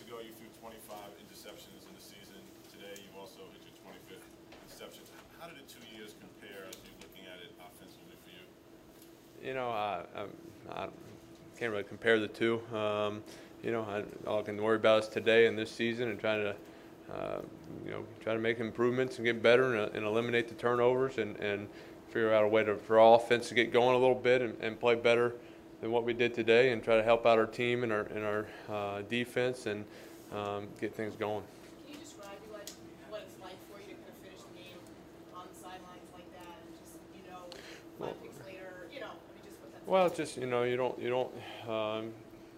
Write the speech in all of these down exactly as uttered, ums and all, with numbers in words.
ago, you threw twenty-five interceptions in the season. Today, you also hit your twenty-fifth interception. How did the two years compare as you're looking at it offensively for you? You know, I, I, I can't really compare the two. Um, you know, I, all I can worry about is today and this season, and trying to, uh, you know, try to make improvements and get better and, and eliminate the turnovers, and, and figure out a way to, for our offense to get going a little bit and, and play better than what we did today, and try to help out our team and our and our uh, defense, and um, get things going. Can you describe what, what it's like for you to kind of finish the game on the sidelines like that, and just, you know, five Well, picks later, you know, I mean, just what that's Well, like? it's just, you know, you don't you don't um,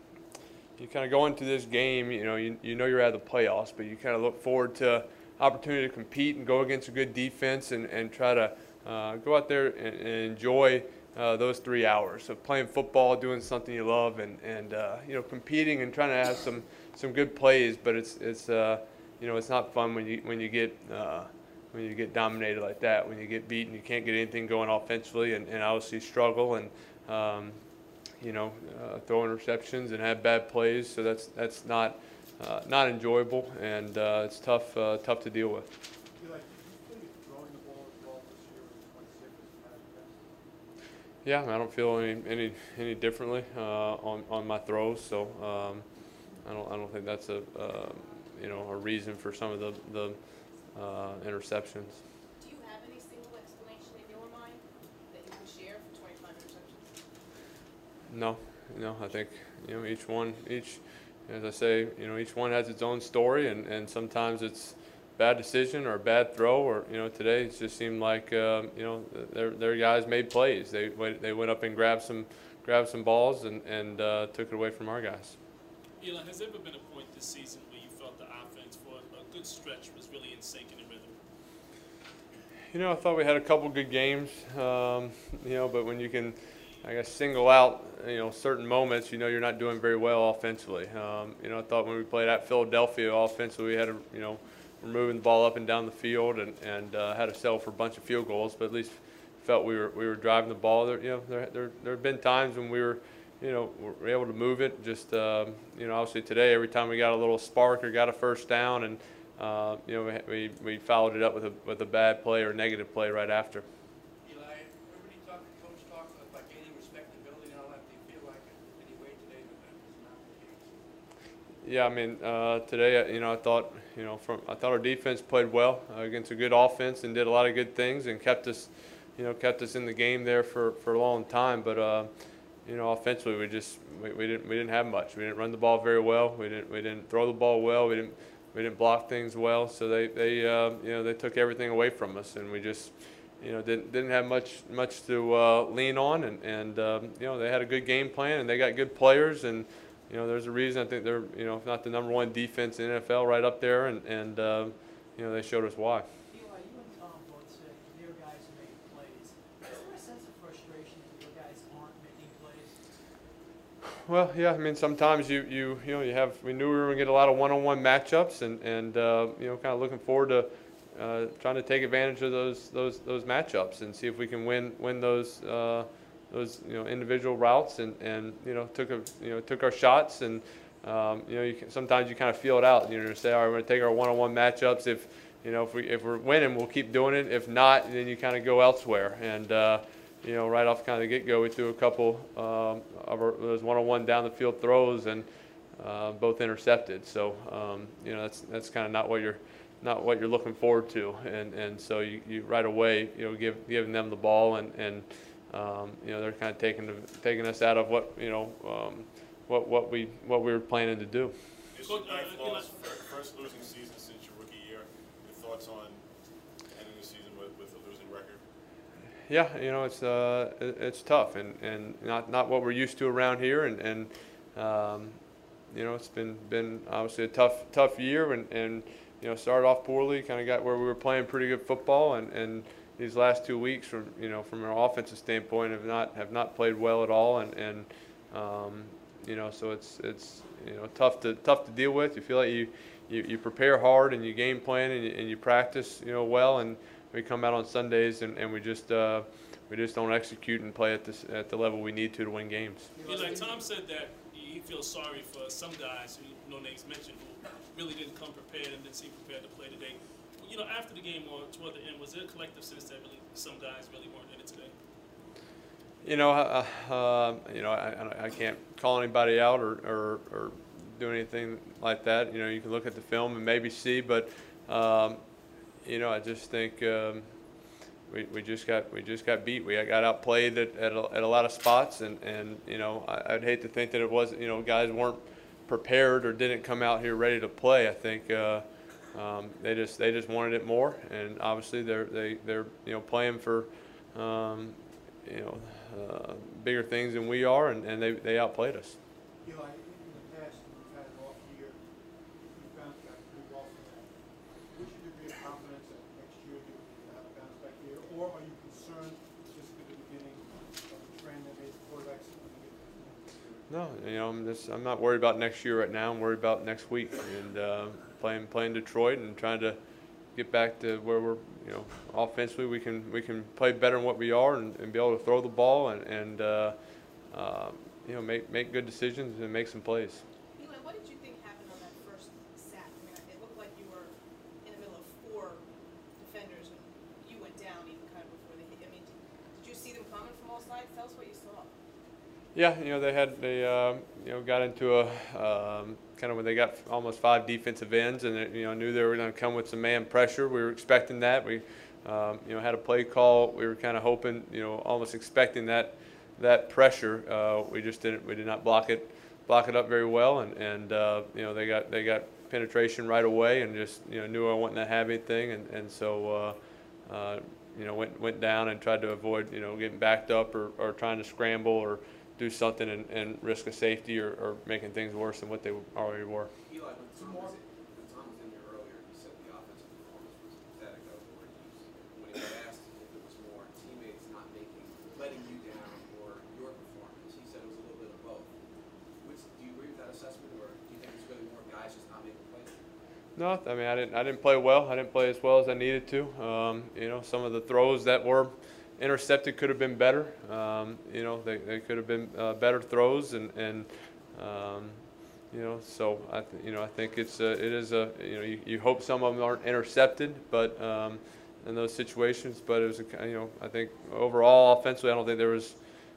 you kind of go into this game, you know, you you know you're out of the playoffs, but you kind of look forward to opportunity to compete and go against a good defense, and and try to uh, go out there and, and enjoy uh, those three hours of playing football, doing something you love, and and uh, you know, competing and trying to have some some good plays. But it's it's uh, you know, it's not fun when you when you get uh, when you get dominated like that, when you get beaten, you can't get anything going offensively, and, and obviously struggle and um, you know, uh, throw interceptions and have bad plays. So that's that's not uh, not enjoyable, and uh, it's tough uh, tough to deal with. Eli, do you think throwing the ball as well this year in twenty-six is kind of best? Yeah, I don't feel any any any differently uh, on on my throws. So um, I don't I don't think that's a uh, you know, a reason for some of the the uh, interceptions. Do you have any single explanation in your mind that you can share for twenty-five interceptions? No, no, I think, you know, each one, each, as I say, you know, each one has its own story, and, and sometimes it's bad decision or a bad throw, or, you know, today it just seemed like, uh, you know, their their guys made plays. They went they went up and grabbed some grabbed some balls and and uh, took it away from our guys. Eli, has there ever been a point this season where you felt the offense for a good stretch was really in sync and in rhythm? You know, I thought we had a couple good games, um, you know, but when you can, I guess, single out, you know, certain moments, you know, you're not doing very well offensively. Um, you know, I thought when we played at Philadelphia offensively, we had a, you know, we're moving the ball up and down the field, and and uh, had to settle for a bunch of field goals, but at least felt we were we were driving the ball. There, you know, there there there have been times when we were, you know, were able to move it. Just um, you know, obviously today, every time we got a little spark or got a first down, and uh, you know, we, we we followed it up with a with a bad play or negative play right after. Eli, everybody talked, coach talked about gaining respectability and all that. Do you feel like in any way today that that was not the case? Yeah, I mean, uh, today, you know, I thought, you know, from I thought our defense played well uh, against a good offense and did a lot of good things and kept us, you know, kept us in the game there for, for a long time. But uh, you know, offensively, we just we, we didn't we didn't have much. We didn't run the ball very well. We didn't we didn't throw the ball well. We didn't we didn't block things well. So they they uh, you know, they took everything away from us, and we just, you know, didn't didn't have much much to uh, lean on. And and um, you know, they had a good game plan, and they got good players, and you know, there's a reason I think they're, you know, if not the number one defense in the N F L, right up there, and and uh, you know, they showed us why. Eli, you and Tom both said your guys made plays. Is there a sense of frustration that your guys aren't making plays? Well, yeah, I mean, sometimes you, you, you know, you have, we knew we were going to get a lot of one-on-one matchups, and, and uh, you know, kind of looking forward to uh, trying to take advantage of those, those, those matchups and see if we can win, win those, uh, those, you know, individual routes, and, and, you know, took a, you know, took our shots, and, um, you know, you can, sometimes you kind of feel it out, you know, say, all right, we're going to take our one-on-one matchups. If, you know, if we, if we're winning, we'll keep doing it. If not, then you kind of go elsewhere. And, uh, you know, right off kind of the get-go, we threw a couple um, of our, those one-on-one down the field throws, and uh, both intercepted. So, um, you know, that's that's kind of not what you're not what you're looking forward to. And and so you, you right away, you know, give giving them the ball, and and um, you know, they're kind of taking the, taking us out of what, you know, um, what what we what we were planning to do. It's your ninth loss, first losing season since your rookie year. Your thoughts on ending the season with, with a losing record? Yeah, you know, it's uh, it, it's tough, and, and not not what we're used to around here, and and um, you know, it's been been obviously a tough tough year, and, and you know, started off poorly, kind of got where we were playing pretty good football, and, and these last two weeks, from, you know, from an offensive standpoint, have not have not played well at all, and and um, you know, so it's it's you know, tough to tough to deal with. You feel like you you, you prepare hard, and you game plan, and you, and you practice, you know, well, and we come out on Sundays, and, and we just uh, we just don't execute and play at this at the level we need to to win games. Eli, Tom said that he he feels sorry for some guys who no names mentioned who really didn't come prepared and didn't seem prepared to play today. You know, after the game or toward the end, was there a collective sense that really some guys really weren't in it today? You know, uh, uh, you know, I, I can't call anybody out or, or, or do anything like that. You know, you can look at the film and maybe see, but um, you know, I just think um, we, we just got we just got beat. We got outplayed at, at, a, at a lot of spots, and, and you know, I, I'd hate to think that it was, you know, guys weren't prepared or didn't come out here ready to play. I think uh, um, they just they just wanted it more, and obviously they're they they're you know playing for um, you know uh, bigger things than we are, and, and they they outplayed us. Eli, in the past, you've had an off year, you bounced back pretty well from that. What's your degree of confidence that next year you'll have a bounce back year, or are you concerned just at the beginning of the trend that made the quarterbacks when they get to the end of the year? No, you know, I'm just I'm not worried about next year right now. I'm worried about next week and uh, playing playing Detroit and trying to get back to where we're, you know, offensively we can we can play better than what we are and, and be able to throw the ball and and uh, uh, you know make make good decisions and make some plays. Eli, what did you think happened on that first sack? I mean, it looked like you were in the middle of four defenders and you went down even kind of before they hit. I mean, did you see them coming from all sides? Tell us what you saw. Yeah, you know they had they uh, you know got into a um, kind of when they got almost five defensive ends and they, you know knew they were going to come with some man pressure. We were expecting that. We um, you know had a play call. We were kind of hoping, you know, almost expecting that that pressure. Uh, we just didn't we did not block it block it up very well, and and uh, you know they got they got penetration right away and just you know knew I wasn't to have anything, and and so. Uh, uh, you know went went down and tried to avoid you know getting backed up or, or trying to scramble or do something and, and risk a safety or, or making things worse than what they already were. Eli, when Tom was in, when Tom was in here earlier, he said the offensive performance was pathetic. That was the word he used. When he got asked if it was more teammates not making, letting you down, or your performance, he said it was a little bit of both. Which, do you agree with that assessment, or do you think it's really more guys just not making plays? No, I mean I didn't I didn't play well. I didn't play as well as I needed to. Um, you know, some of the throws that were intercepted could have been better. Um, you know, they, they could have been uh, better throws, and and um, you know, so I th you know I think it's a, it is a you know you, you hope some of them aren't intercepted, but um, in those situations. But it was a, you know I think overall offensively I don't think there was.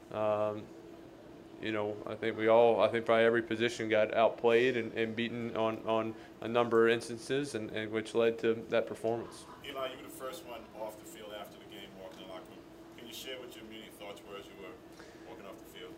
Um, You know, I think we all, I think probably every position got outplayed and, and beaten on, on a number of instances, and, and which led to that performance. Eli, you were the first one off the field after the game, walking in the locker room. Can you share what your immediate thoughts were as you were walking off the field?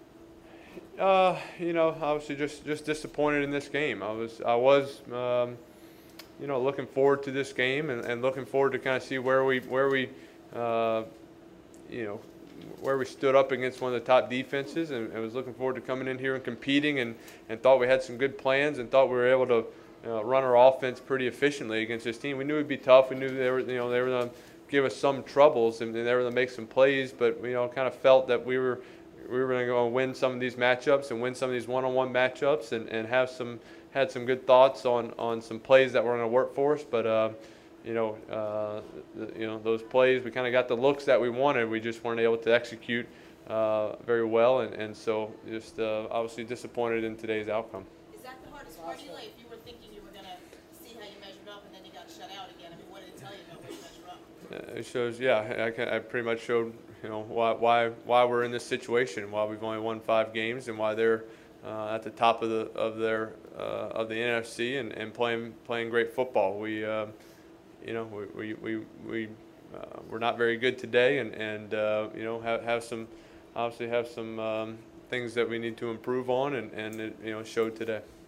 Uh, you know, obviously just, just disappointed in this game. I was, I was, um, you know, looking forward to this game and, and looking forward to kind of see where we, where we, uh, you know, where we stood up against one of the top defenses, and I was looking forward to coming in here and competing, and, and thought we had some good plans and thought we were able to uh, run our offense pretty efficiently against this team. We knew it'd be tough. We knew they were, you know, they were going to give us some troubles and they were going to make some plays, but we, you know, kind of felt that we were we were going to go and win some of these matchups and win some of these one-on-one matchups, and, and have some had some good thoughts on on some plays that were going to work for us, but. Uh, You know, uh, the, you know those plays. We kind of got the looks that we wanted. We just weren't able to execute uh, very well, and, and so just uh, obviously disappointed in today's outcome. Is that the hardest part, Eli? If you were thinking you were going to see how you measured up and then you got shut out again, I mean, what did it tell you about where you measure up? Uh, it shows, yeah. I, can, I pretty much showed, you know, why why why we're in this situation, why we've only won five games, and why they're uh, at the top of the of their uh, of the N F C and, and playing playing great football. We. Uh, You know, we we we, we uh, we're not very good today, and and uh, you know have have some obviously have some um, things that we need to improve on, and and it, you know showed today.